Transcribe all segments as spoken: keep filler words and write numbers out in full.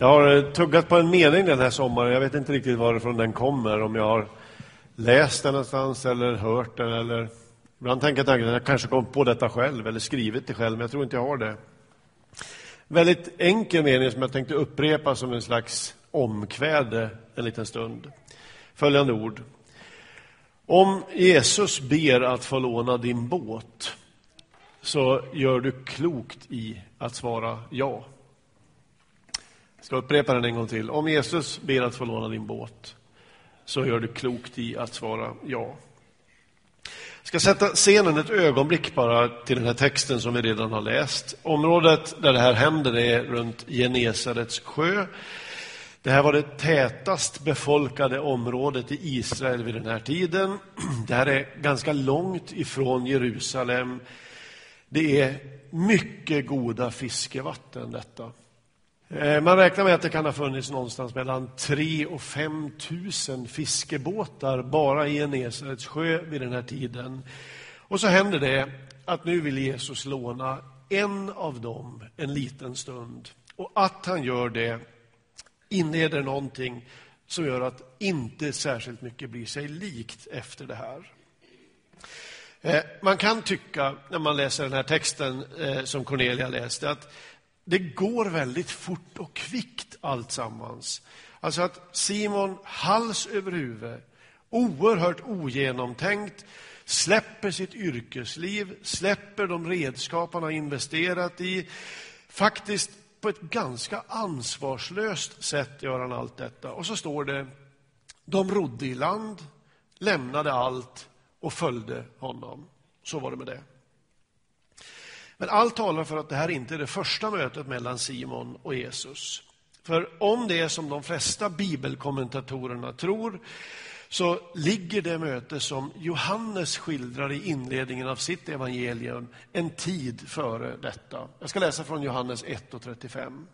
Jag har tuggat på en mening den här sommaren. Jag vet inte riktigt varifrån den kommer. Om jag har läst den någonstans eller hört den. Eller... Ibland tänker jag att jag kanske kom på detta själv eller skrivit det själv. Men jag tror inte jag har det. Väldigt enkel mening som jag tänkte upprepa som en slags omkväde en liten stund. Följande ord. Om Jesus ber att få låna din båt, så gör du klokt i att svara ja. Jag ska upprepa den en gång till. Om Jesus ber att få låna din båt, så gör du klokt i att svara ja. Jag ska sätta scenen ett ögonblick bara till den här texten som vi redan har läst. Området där det här händer är runt Genesarets sjö. Det här var det tätast befolkade området i Israel vid den här tiden. Det här är ganska långt ifrån Jerusalem. Det är mycket goda fiskevatten detta. Man räknar med att det kan ha funnits någonstans mellan tre och fem tusen fiskebåtar bara i Genesarets sjö vid den här tiden. Och så händer det att nu vill Jesus låna en av dem en liten stund. Och att han gör det inleder någonting som gör att inte särskilt mycket blir sig likt efter det här. Man kan tycka när man läser den här texten som Cornelia läste att det går väldigt fort och kvickt allt sammans. Alltså att Simon hals över huvud, oerhört ogenomtänkt, släpper sitt yrkesliv, släpper de redskap han har investerat i. Faktiskt på ett ganska ansvarslöst sätt gör han allt detta. Och så står det, de rodde i land, lämnade allt och följde honom. Så var det med det. Men allt talar för att det här inte är det första mötet mellan Simon och Jesus. För om det är som de flesta bibelkommentatorerna tror, så ligger det möte som Johannes skildrar i inledningen av sitt evangelium en tid före detta. Jag ska läsa från Johannes ett och trettiofem.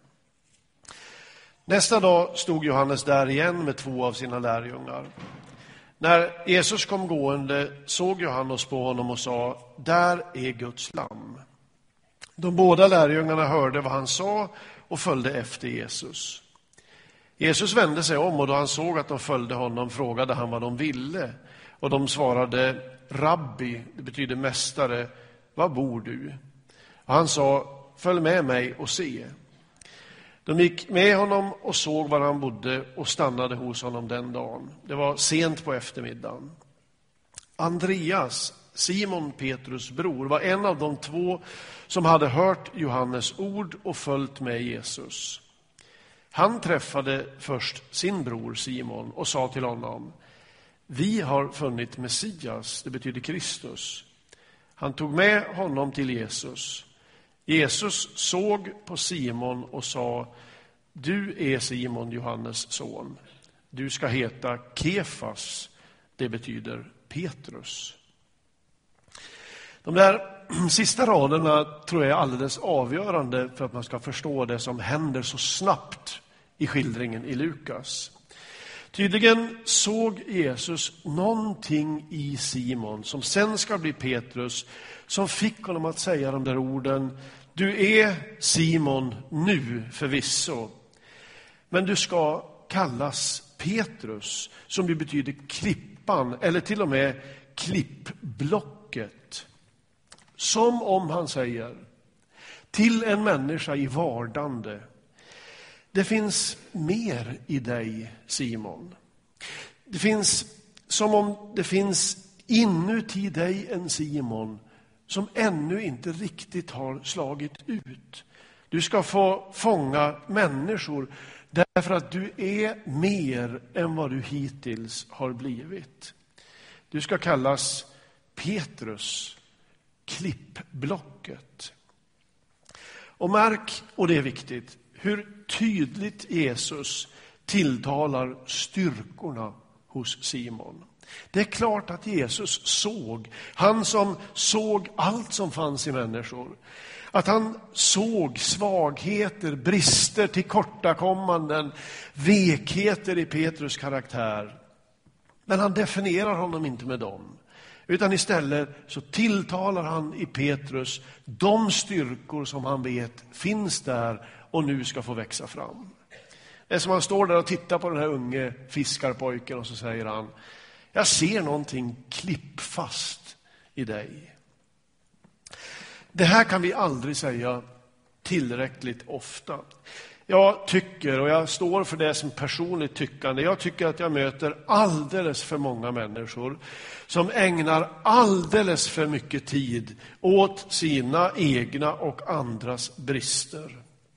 Nästa dag stod Johannes där igen med två av sina lärjungar. När Jesus kom gående såg Johannes på honom och sa, där är Guds lamm. De båda lärjungarna hörde vad han sa och följde efter Jesus. Jesus vände sig om och då han såg att de följde honom frågade han vad de ville. Och de svarade, rabbi, det betyder mästare, var bor du? Och han sa, följ med mig och se. De gick med honom och såg var han bodde och stannade hos honom den dagen. Det var sent på eftermiddagen. Andreas, Simon Petrus bror, var en av de två som hade hört Johannes ord och följt med Jesus. Han träffade först sin bror Simon och sa till honom, vi har funnit Messias, det betyder Kristus. Han tog med honom till Jesus. Jesus såg på Simon och sa, du är Simon Johannes son. Du ska heta Kefas, det betyder Petrus. De där sista raderna tror jag är alldeles avgörande för att man ska förstå det som händer så snabbt i skildringen i Lukas. Tydligen såg Jesus någonting i Simon som sen ska bli Petrus, som fick honom att säga de där orden, du är Simon nu förvisso, men du ska kallas Petrus, som ju betyder klippan eller till och med klippblocket. Som om han säger till en människa i vardande, det finns mer i dig, Simon. Det finns som om det finns inuti dig en Simon som ännu inte riktigt har slagit ut. Du ska få fånga människor därför att du är mer än vad du hittills har blivit. Du ska kallas Petrus, klippblocket. Och märk, och det är viktigt, hur tydligt Jesus tilltalar styrkorna hos Simon. Det är klart att Jesus såg, han som såg allt som fanns i människor, att han såg svagheter, brister, tillkortakommanden, vekheter i Petrus karaktär. Men han definierar honom inte med dem. Utan istället så tilltalar han i Petrus de styrkor som han vet finns där och nu ska få växa fram. Det är som han står där och tittar på den här unge fiskarpojken och så säger han: jag ser någonting klippfast i dig. Det här kan vi aldrig säga tillräckligt ofta. Jag tycker, och jag står för det som personligt tyckande, jag tycker att jag möter alldeles för många människor som ägnar alldeles för mycket tid åt sina egna och andras brister.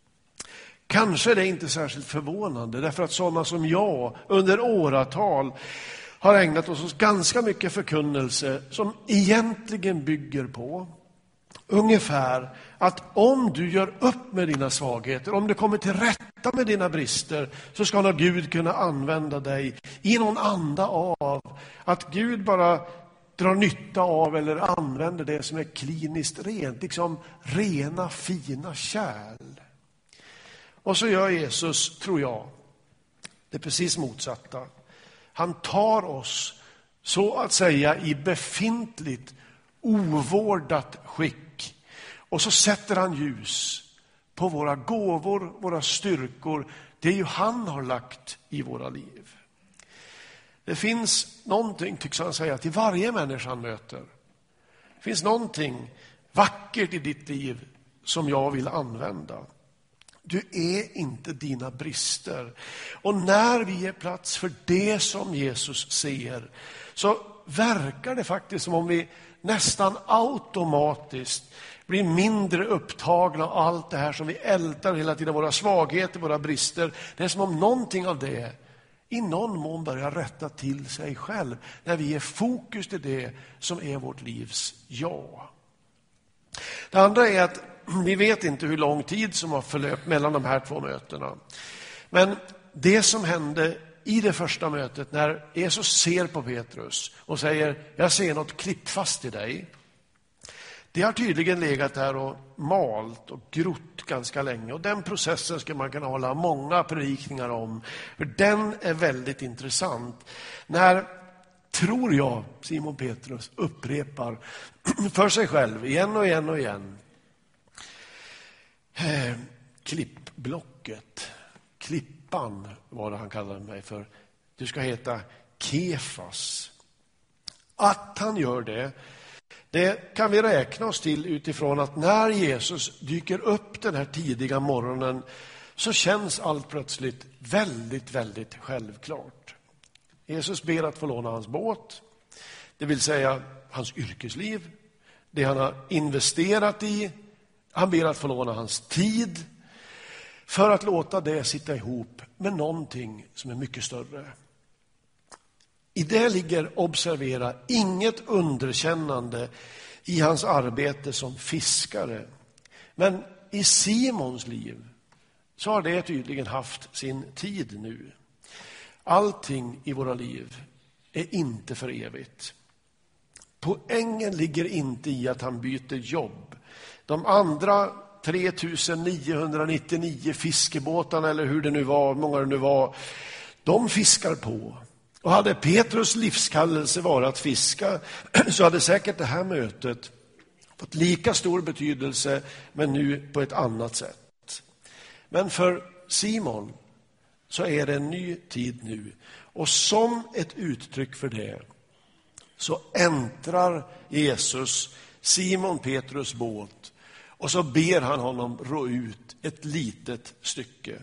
Kanske det är inte särskilt förvånande, därför att sådana som jag under åratal har ägnat oss åt ganska mycket förkunnelse som egentligen bygger på ungefär att om du gör upp med dina svagheter, om du kommer till rätta med dina brister, så ska nog Gud kunna använda dig i någon anda av att Gud bara drar nytta av eller använder det som är kliniskt rent, liksom rena fina kärl. Och så gör Jesus, tror jag, det precis motsatta. Han tar oss så att säga i befintligt ovårdat skick och så sätter han ljus på våra gåvor, våra styrkor. Det är ju han har lagt i våra liv. Det finns någonting, tycks han säga, till varje människa han möter. Det finns någonting vackert i ditt liv som jag vill använda. Du är inte dina brister. Och när vi ger plats för det som Jesus ser, så verkar det faktiskt som om vi nästan automatiskt blir mindre upptagna av allt det här som vi ältar hela tiden, våra svagheter, våra brister. Det är som om någonting av det i någon mån börjar rätta till sig själv när vi ger fokus till det som är vårt livs ja. Det andra är att vi vet inte hur lång tid som har förlöpt mellan de här två mötena. Men det som hände i det första mötet, när Jesus ser på Petrus och säger: jag ser något klippfast i dig. Det har tydligen legat där och malt och grott ganska länge. Och den processen ska man kunna hålla många predikningar om. För den är väldigt intressant. När, tror jag, Simon Petrus upprepar för sig själv igen och igen och igen. Eh, klippblocket, klippan var det han kallade mig för. Du ska heta Kefas. Att han gör det, det kan vi räkna oss till utifrån att när Jesus dyker upp den här tidiga morgonen, så känns allt plötsligt väldigt, väldigt självklart. Jesus ber att få låna hans båt, det vill säga hans yrkesliv, det han har investerat i. Han ber att få låna hans tid för att låta det sitta ihop med någonting som är mycket större. I det ligger, observera, inget underkännande i hans arbete som fiskare. Men i Simons liv så har det tydligen haft sin tid nu. Allting i våra liv är inte för evigt. Poängen ligger inte i att han byter jobb. De andra tre tusen niohundranittionio fiskebåtarna, eller hur det nu var, många det nu var, de fiskar på. Och hade Petrus livskallelse varit att fiska, så hade säkert det här mötet fått lika stor betydelse, men nu på ett annat sätt. Men för Simon så är det en ny tid nu. Och som ett uttryck för det så äntrar Jesus Simon Petrus båt och så ber han honom ro ut ett litet stycke.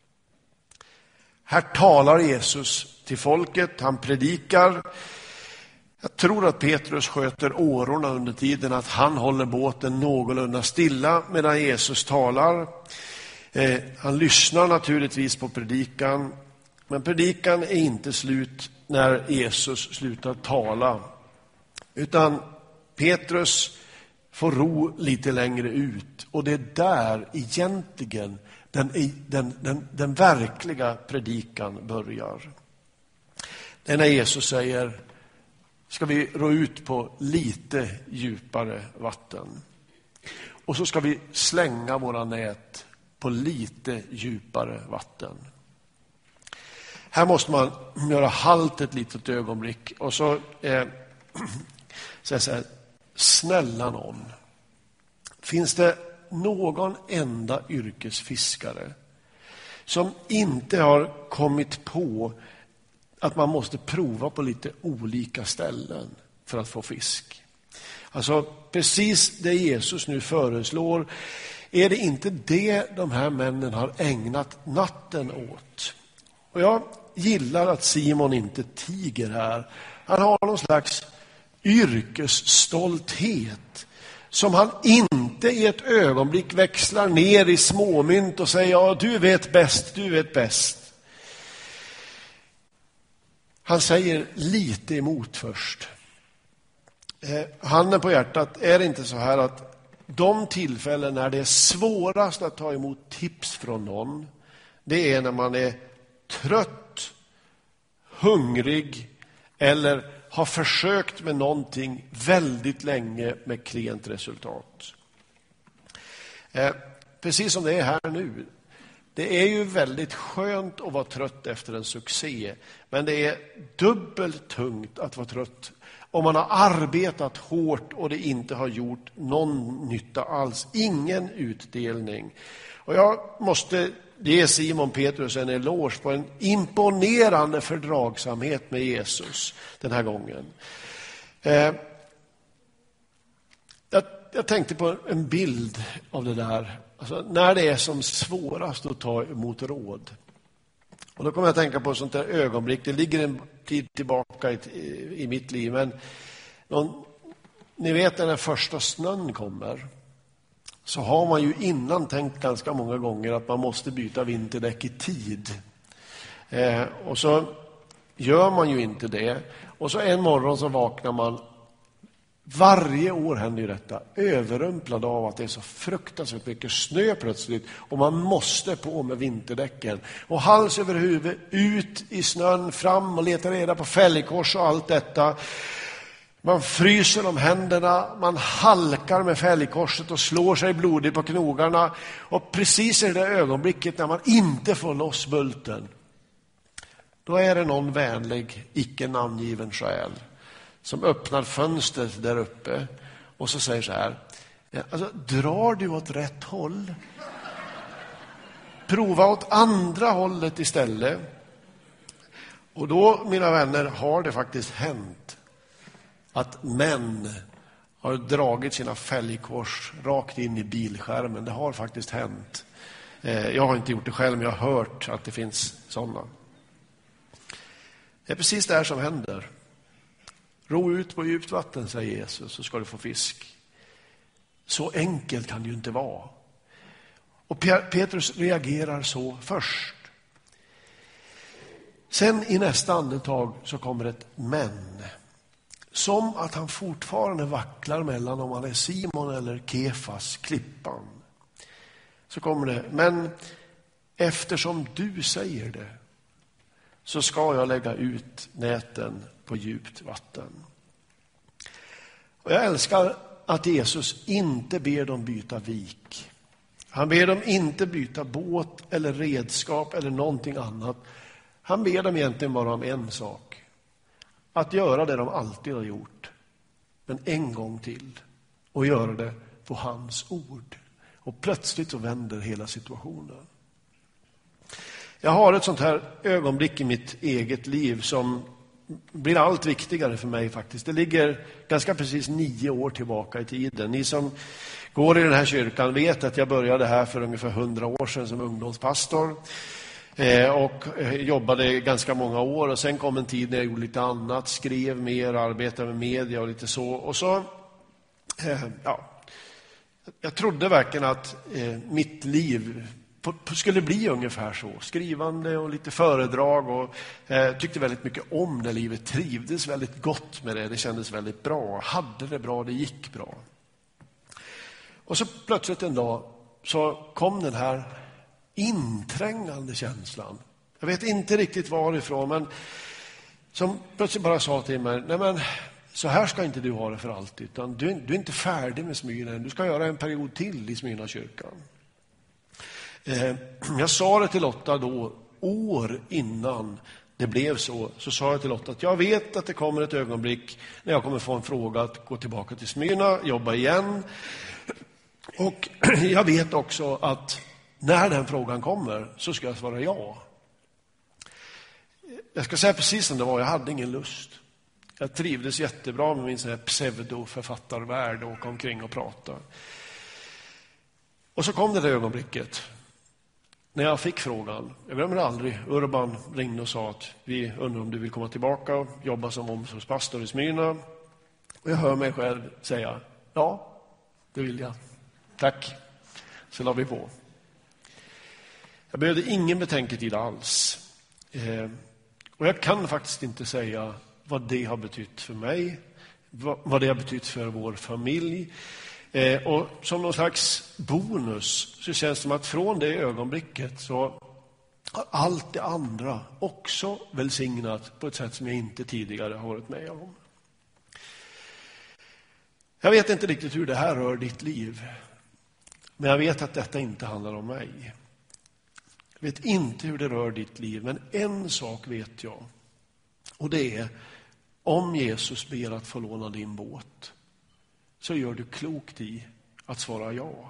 Här talar Jesus till folket, han predikar. Jag tror att Petrus sköter årorna under tiden, att han håller båten någorlunda stilla medan Jesus talar. Eh, han lyssnar naturligtvis på predikan, men predikan är inte slut när Jesus slutar tala. Utan Petrus får ro lite längre ut, och det är där egentligen den, den, den, den verkliga predikan börjar. Det är när Jesus säger: ska vi ro ut på lite djupare vatten. Och så ska vi slänga våra nät på lite djupare vatten. Här måste man göra halt ett litet ögonblick och så eh, säga så här: snälla någon, finns det någon enda yrkesfiskare som inte har kommit på att man måste prova på lite olika ställen för att få fisk. Alltså precis det Jesus nu föreslår, är det inte det de här männen har ägnat natten åt. Och jag gillar att Simon inte tiger här. Han har någon slags yrkesstolthet som han inte i ett ögonblick växlar ner i småmynt och säger ja, du vet bäst, du vet bäst. Han säger lite emot först. Handen på hjärtat, är det inte så här att de tillfällen när det är svårast att ta emot tips från någon, det är när man är trött, hungrig eller har försökt med någonting väldigt länge med klent resultat. Eh, precis som det är här nu. Det är ju väldigt skönt att vara trött efter en succé, men det är dubbelt tungt att vara trött om man har arbetat hårt och det inte har gjort någon nytta alls. Ingen utdelning. Och jag måste ge Simon Petrus en eloge på en imponerande fördragsamhet med Jesus den här gången. Eh, jag, jag tänkte på en bild av det där. Alltså, när det är som svårast att ta emot råd. Och då kommer jag att tänka på ett sånt där ögonblick. Det ligger en tid tillbaka i, i mitt liv. Men någon, ni vet när den första snön kommer, så har man ju innan tänkt ganska många gånger att man måste byta vinterdäck i tid. Eh, och så gör man ju inte det. Och så en morgon så vaknar man, varje år händer ju detta, överrumplad av att det är så fruktansvärt mycket snö plötsligt. Och man måste på med vinterdäcken. Och hals över huvud, ut i snön, fram och leta reda på fälgkors och allt detta. Man fryser om händerna, man halkar med fälgkorset och slår sig blodig på knogarna. Och precis i det ögonblicket när man inte får loss bulten, då är det någon vänlig, icke namngiven själ som öppnar fönstret där uppe och så säger så här: alltså, drar du åt rätt håll? Prova åt andra hållet istället. Och då, mina vänner, har det faktiskt hänt att män har dragit sina fälgkors rakt in i bilskärmen. Det har faktiskt hänt. Jag har inte gjort det själv, men jag har hört att det finns sådana. Det är precis det här som händer. Ro ut på djupt vatten, säger Jesus, så ska du få fisk. Så enkelt kan det ju inte vara. Och Petrus reagerar så först. Sen i nästa andetag så kommer ett men. Som att han fortfarande vacklar mellan om han är Simon eller Kefas, klippan. Så kommer det: men eftersom du säger det, så ska jag lägga ut näten på djupt vatten. Och jag älskar att Jesus inte ber dem byta vik. Han ber dem inte byta båt eller redskap eller någonting annat. Han ber dem egentligen bara om en sak: att göra det de alltid har gjort, men en gång till, och göra det på hans ord. Och plötsligt så vänder hela situationen. Jag har ett sånt här ögonblick i mitt eget liv som blir allt viktigare för mig faktiskt. Det ligger ganska precis nio år tillbaka i tiden. Ni som går i den här kyrkan vet att jag började här för ungefär hundra år sedan som ungdomspastor. Eh, och jobbade ganska många år, och sen kom en tid när jag gjorde lite annat, skrev mer, arbetade med media och lite så. Och så, eh, ja, jag trodde verkligen att eh, mitt liv på, på, skulle bli ungefär så. Skrivande och lite föredrag, och eh, tyckte väldigt mycket om det livet, trivdes väldigt gott med det, det kändes väldigt bra, hade det bra, det gick bra. Och så plötsligt en dag så kom den här inträngande känslan. Jag vet inte riktigt varifrån, men som plötsligt bara sa till mig: nej men, så här ska inte du ha det för alltid, utan du, du är inte färdig med Smyrna. Du ska göra en period till i Smyrna kyrkan. Eh, jag sa det till Lotta då, år innan det blev så, så sa jag till Lotta att jag vet att det kommer ett ögonblick när jag kommer få en fråga att gå tillbaka till Smyrna, jobba igen. Och jag vet också att när den frågan kommer så ska jag svara ja. Jag ska säga precis som det var, jag hade ingen lust. Jag trivdes jättebra med min sån här pseudo-författarvärld och åka omkring och prata. Och så kom det där ögonblicket när jag fick frågan. Jag glömmer aldrig. Urban ringde och sa att vi undrar om du vill komma tillbaka och jobba som omsorgspastor i Smyrna. Och jag hör mig själv säga, ja, det vill jag. Tack. Så la vi på. Jag behövde ingen betänketid alls. Eh, och jag kan faktiskt inte säga vad det har betytt för mig. Vad, vad det har betytt för vår familj. Eh, och som någon slags bonus så känns det som att från det ögonblicket så har allt det andra också välsignat på ett sätt som jag inte tidigare har varit med om. Jag vet inte riktigt hur det här rör ditt liv. Men jag vet att detta inte handlar om mig. Jag vet inte hur det rör ditt liv, men en sak vet jag. Och det är, om Jesus ber att få låna din båt så gör du klokt i att svara ja.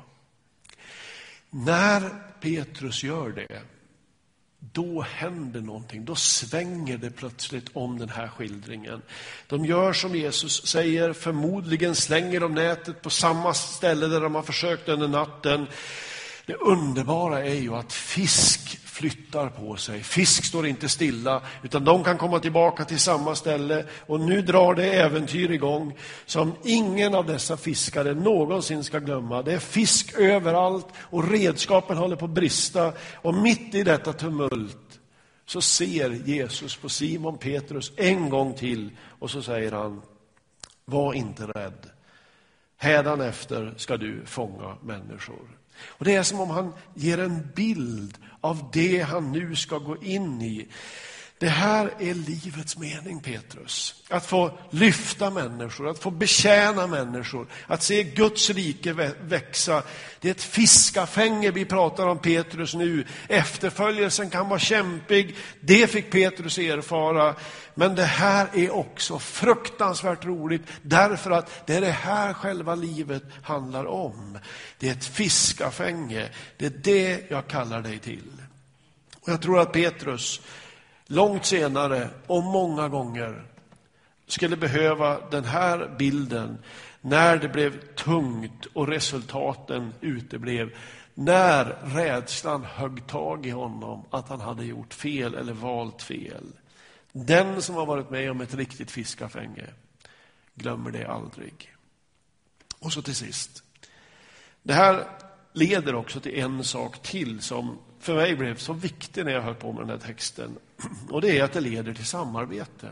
När Petrus gör det, då händer någonting. Då svänger det plötsligt om den här skildringen. De gör som Jesus säger, förmodligen slänger de nätet på samma ställe där de har försökt under natten. Det underbara är ju att fisk flyttar på sig. Fisk står inte stilla, utan de kan komma tillbaka till samma ställe. Och nu drar det äventyr igång som ingen av dessa fiskare någonsin ska glömma. Det är fisk överallt och redskapen håller på att brista. Och mitt i detta tumult så ser Jesus på Simon Petrus en gång till och så säger han, var inte rädd. Hädanefter ska du fånga människor. Och det är som om han ger en bild av det han nu ska gå in i. Det här är livets mening, Petrus. Att få lyfta människor, att få betjäna människor, att se Guds rike växa. Det är ett fiskafänge vi pratar om, Petrus, nu. Efterföljelsen kan vara kämpig, det fick Petrus erfara. Men det här är också fruktansvärt roligt, därför att det är det här själva livet handlar om. Det är ett fiskafänge, det är det jag kallar dig till. Och jag tror att Petrus långt senare och många gånger skulle behöva den här bilden när det blev tungt och resultaten uteblev. När rädslan högg tag i honom att han hade gjort fel eller valt fel. Den som har varit med om ett riktigt fiskafänge glömmer det aldrig. Och så till sist. Det här leder också till en sak till som för mig blev så viktig när jag hör på med den här texten. Och det är att det leder till samarbete.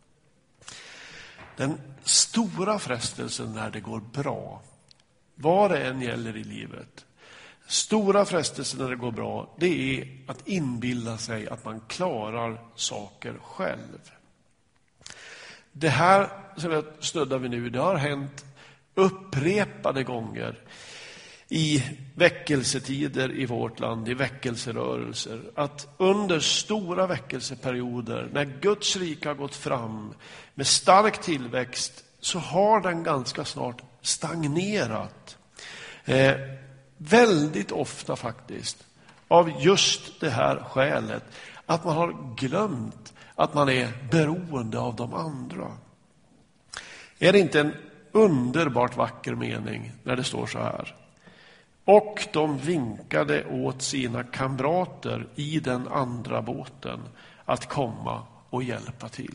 Den stora frestelsen när det går bra, vad det än gäller i livet. Stora frestelsen när det går bra, det är att inbilla sig att man klarar saker själv. Det här som jag stöddar vi nu, det har hänt upprepade gånger i väckelsetider i vårt land, i väckelserörelser, att under stora väckelseperioder, när Guds rike har gått fram med stark tillväxt, så har den ganska snart stagnerat. Eh, väldigt ofta faktiskt, av just det här skälet, att man har glömt att man är beroende av de andra. Är det inte en underbart vacker mening när det står så här? Och de vinkade åt sina kamrater i den andra båten att komma och hjälpa till.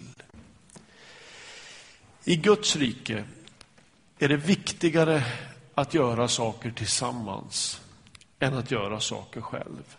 I Guds rike är det viktigare att göra saker tillsammans än att göra saker själv.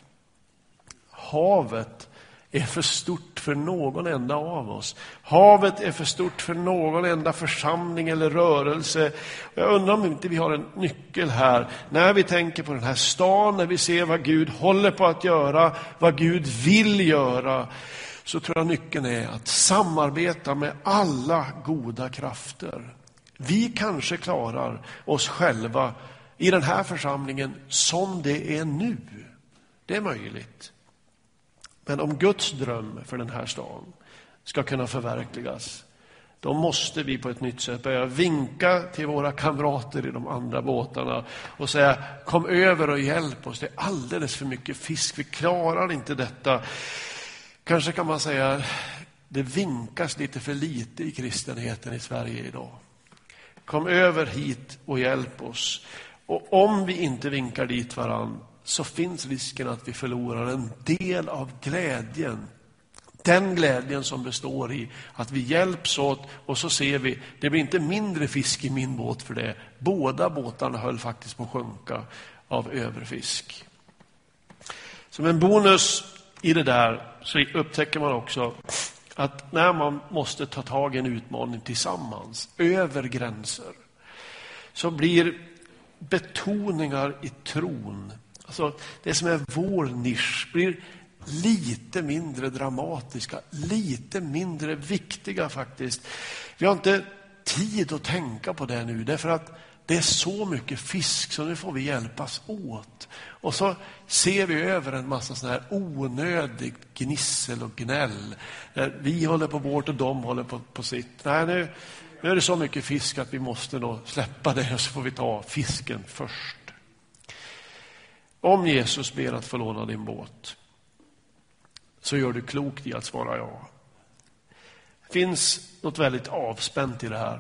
Havet är för stort för någon enda av oss. Havet är för stort för någon enda församling eller rörelse. Jag undrar om inte vi har en nyckel här. När vi tänker på den här stan, när vi ser vad Gud håller på att göra, vad Gud vill göra, så tror jag nyckeln är att samarbeta med alla goda krafter. Vi kanske klarar oss själva i den här församlingen som det är nu. Det är möjligt. Men om Guds dröm för den här stan ska kunna förverkligas, då måste vi på ett nytt sätt börja vinka till våra kamrater i de andra båtarna och säga: kom över och hjälp oss. Det är alldeles för mycket fisk. Vi klarar inte detta. Kanske kan man säga det vinkas lite för lite i kristenheten i Sverige idag. Kom över hit och hjälp oss. Och om vi inte vinkar dit varann så finns risken att vi förlorar en del av glädjen. Den glädjen som består i att vi hjälps åt, och så ser vi, det blir inte mindre fisk i min båt för det. Båda båtarna höll faktiskt på att sjunka av överfisk. Som en bonus i det där så upptäcker man också att när man måste ta tag i en utmaning tillsammans, över gränser, så blir betoningar i tron, alltså det som är vår nisch, blir lite mindre dramatiska, lite mindre viktiga faktiskt. Vi har inte tid att tänka på det nu, därför att det är så mycket fisk så nu får vi hjälpas åt. Och så ser vi över en massa sån här onödig gnissel och gnäll. Vi håller på vårt och de håller på, på sitt. Nej, nu, nu är det så mycket fisk att vi måste nog släppa det och så får vi ta fisken först. Om Jesus ber att få låna din båt så gör du klokt i att svara ja. Det finns något väldigt avspänt i det här.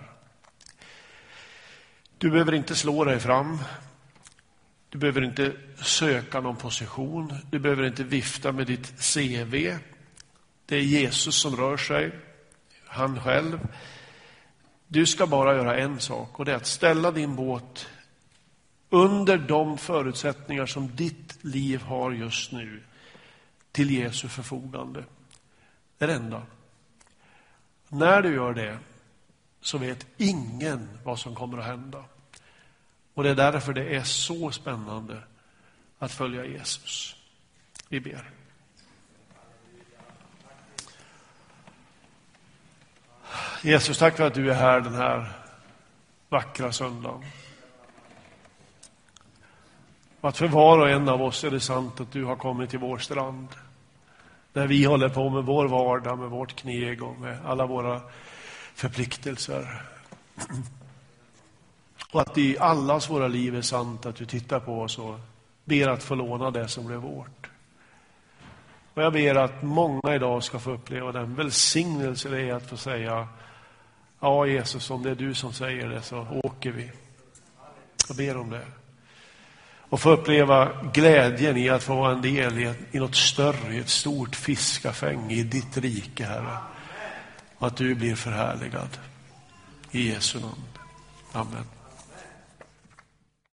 Du behöver inte slå dig fram. Du behöver inte söka någon position. Du behöver inte vifta med ditt C V. Det är Jesus som rör sig. Han själv. Du ska bara göra en sak, och det är att ställa din båt under de förutsättningar som ditt liv har just nu till Jesu förfogande. Det är det enda. När du gör det så vet ingen vad som kommer att hända. Och det är därför det är så spännande att följa Jesus. Vi ber. Jesus, tack för att du är här den här vackra söndagen. Och att för var och en av oss är det sant att du har kommit till vår strand. Där vi håller på med vår vardag, med vårt kneg och med alla våra förpliktelser. Och att i allas våra liv är sant att du tittar på oss och ber att få låna det som blev vårt. Och jag ber att många idag ska få uppleva den välsignelse det är att få säga: ja Jesus, om det är du som säger det så åker vi. Jag ber om det. Och få uppleva glädjen i att få vara en del i, i något större, i ett stort fiskafäng i ditt rike, Herre. Och att du blir förhärligad. I Jesu namn. Amen.